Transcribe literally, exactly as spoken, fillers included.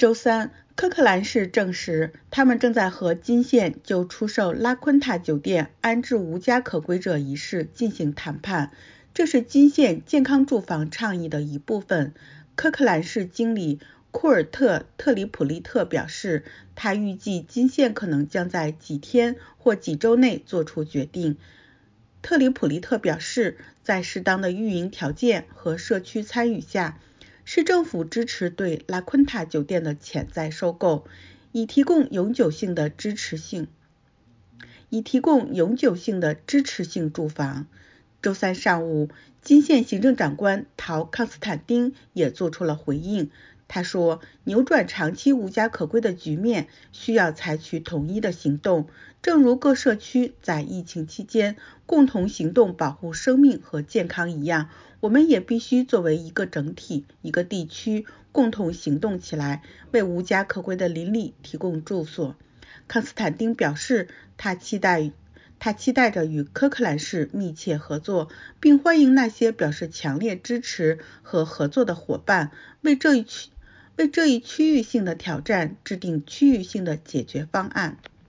周三，科克兰市证实，他们正在和金县就出售拉昆塔酒店安置无家可归者一事进行谈判，这是金县健康住房倡议的一部分。科克兰市经理库尔特·特里普利特表示，他预计金县可能将在几天或几周内做出决定。特里普利特表示，在适当的运营条件和社区参与下，市政府支持对拉昆塔酒店的潜在收购，以提供永久性的支持性，以提供永久性的支持性住房。周三上午，金县行政长官陶康斯坦丁也做出了回应。他说，扭转长期无家可归的局面需要采取统一的行动，正如各社区在疫情期间共同行动保护生命和健康一样，我们也必须作为一个整体、一个地区共同行动起来，为无家可归的邻里提供住所。康斯坦丁表示，他期待他期待着与科克兰市密切合作，并欢迎那些表示强烈支持和合作的伙伴，为这一区为这一区域性的挑战制定区域性的解决方案。